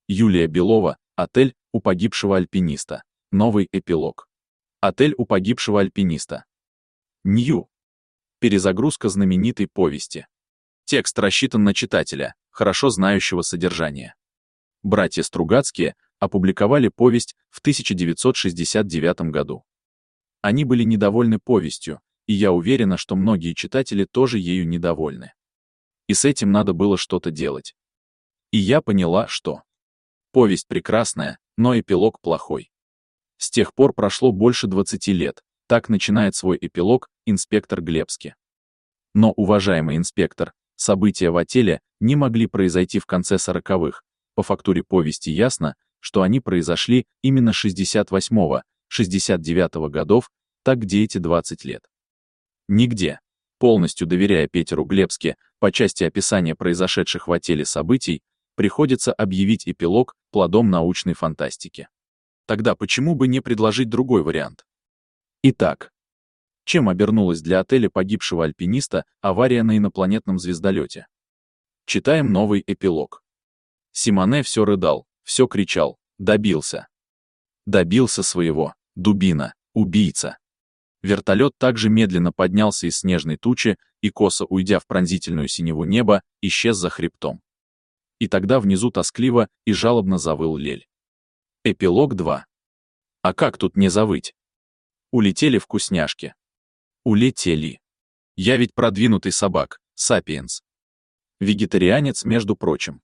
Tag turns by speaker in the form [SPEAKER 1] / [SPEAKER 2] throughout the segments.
[SPEAKER 1] Юлия Белова, отель у погибшего альпиниста. Новый эпилог. Отель у погибшего альпиниста. Нью. Перезагрузка знаменитой повести. Текст рассчитан на читателя, хорошо знающего содержание. Братья Стругацкие опубликовали повесть в 1969 году. Они были недовольны повестью, и я уверена, что многие читатели тоже ею недовольны. И с этим надо было что-то делать. И я поняла, что повесть прекрасная, но эпилог плохой. С тех пор прошло больше 20 лет, так начинает свой эпилог инспектор Глебский. Но, уважаемый инспектор, события в отеле не могли произойти в конце 40-х. По фактуре повести ясно, что они произошли именно 68-го, 69-го годов, так где эти 20 лет? Нигде. Полностью доверяя Петеру Глебски по части описания произошедших в отеле событий, приходится объявить эпилог плодом научной фантастики. Тогда почему бы не предложить другой вариант? Итак, чем обернулась для отеля погибшего альпиниста авария на инопланетном звездолете? Читаем новый эпилог. Симоне все рыдал, все кричал, добился. Добился своего, дубина, убийца. Вертолет также медленно поднялся из снежной тучи и, косо уйдя в пронзительную синеву неба, исчез за хребтом. И тогда внизу тоскливо и жалобно завыл Лель. Эпилог 2. А как тут не завыть? Улетели вкусняшки. Улетели. Я ведь продвинутый собак, сапиенс. Вегетарианец, между прочим.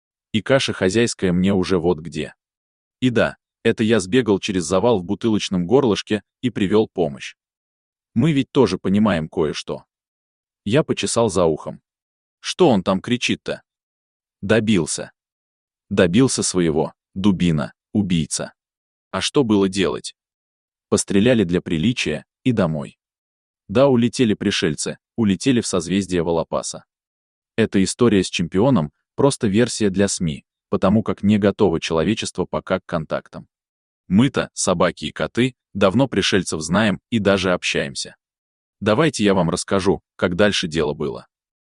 [SPEAKER 1] И каша хозяйская мне уже вот где. И да, это я сбегал через завал в бутылочном горлышке и привел помощь. Мы ведь тоже понимаем кое-что. Я почесал за ухом. Что он там кричит-то? Добился. Добился своего, дубина, убийца. А что было делать? Постреляли для приличия и домой. Да, улетели пришельцы, улетели в созвездие Волопаса. Эта история с чемпионом просто версия для СМИ, потому как не готово человечество пока к контактам. Мы-то, собаки и коты, давно пришельцев знаем и даже общаемся. Давайте я вам расскажу, как дальше дело было.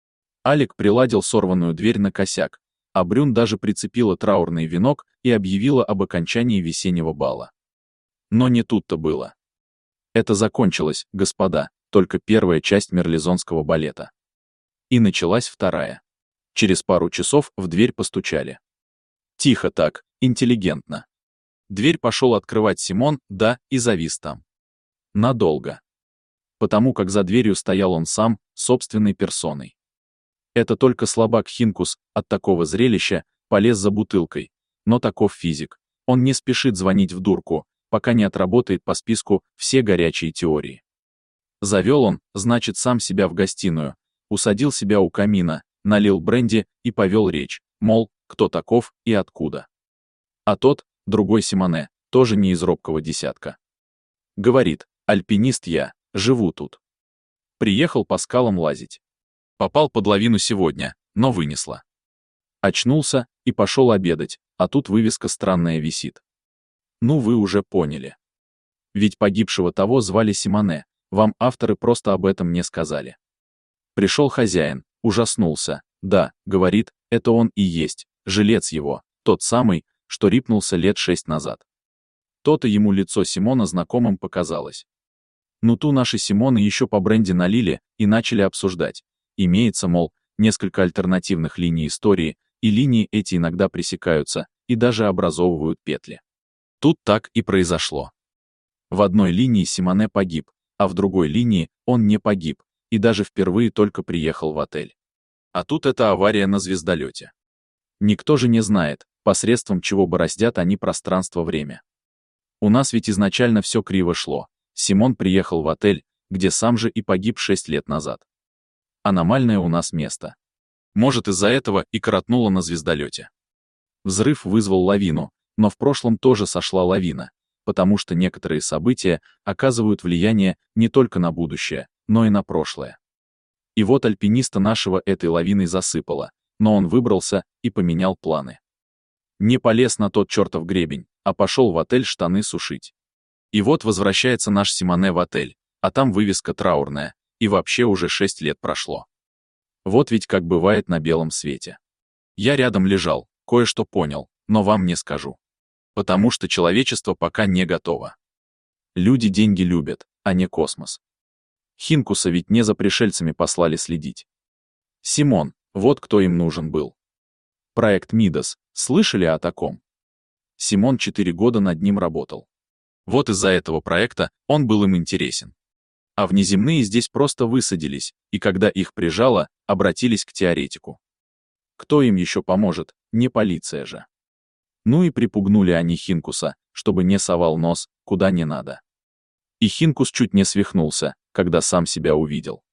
[SPEAKER 1] Алик приладил сорванную дверь на косяк, а Брюн даже прицепила траурный венок и объявила об окончании весеннего бала. Но не тут-то было. Это закончилось, господа, только первая часть мерлезонского балета. И началась вторая. Через пару часов в дверь постучали. Тихо так, интеллигентно. Дверь пошел открывать Симон, да, и завис там. Надолго. Потому как за дверью стоял он сам, собственной персоной. Это только слабак Хинкус от такого зрелища полез за бутылкой, но таков физик. Он не спешит звонить в дурку, пока не отработает по списку все горячие теории. Завел он, значит, сам себя в гостиную, усадил себя у камина, налил бренди и повел речь, мол, кто таков и откуда. А тот, другой Симоне, тоже не из робкого десятка. Говорит, альпинист я, живу тут. Приехал по скалам лазить. Попал под лавину сегодня, но вынесло. Очнулся и пошел обедать, а тут вывеска странная висит. Ну вы уже поняли. Ведь погибшего того звали Симоне, вам авторы просто об этом не сказали. Пришел хозяин, ужаснулся, да, говорит, это он и есть, жилец его, тот самый, что рипнулся лет 6 назад. То-то ему лицо Симона знакомым показалось. Ну ту наши Симоны еще по бренди налили и начали обсуждать. Имеется, мол, несколько альтернативных линий истории, и линии эти иногда пресекаются и даже образовывают петли. Тут так и произошло. В одной линии Симоне погиб, а в другой линии он не погиб, и даже впервые только приехал в отель. А тут это авария на звездолете. Никто же не знает, посредством чего бороздят они пространство-время. У нас ведь изначально все криво шло. Симон приехал в отель, где сам же и погиб 6 лет назад. Аномальное у нас место. Может, из-за этого и коротнуло на звездолете. Взрыв вызвал лавину, но в прошлом тоже сошла лавина, потому что некоторые события оказывают влияние не только на будущее, но и на прошлое. И вот альпиниста нашего этой лавиной засыпало, но он выбрался и поменял планы. Не полез на тот чертов гребень, а пошел в отель штаны сушить. И вот возвращается наш Симоне в отель, а там вывеска траурная, и вообще уже 6 лет прошло. Вот ведь как бывает на белом свете. Я рядом лежал, кое-что понял, Но вам не скажу. Потому что человечество пока не готово. Люди деньги любят, а не космос. Хинкуса ведь не за пришельцами послали следить. Симон, вот кто им нужен был. Проект Мидас, слышали о таком? Симон 4 года над ним работал. Вот из-за этого проекта он был им интересен. А внеземные здесь просто высадились, и когда их прижало, обратились к теоретику. Кто им еще поможет, не полиция же. Ну и припугнули они Хинкуса, чтобы не совал нос, куда не надо. И Хинкус чуть не свихнулся, когда сам себя увидел.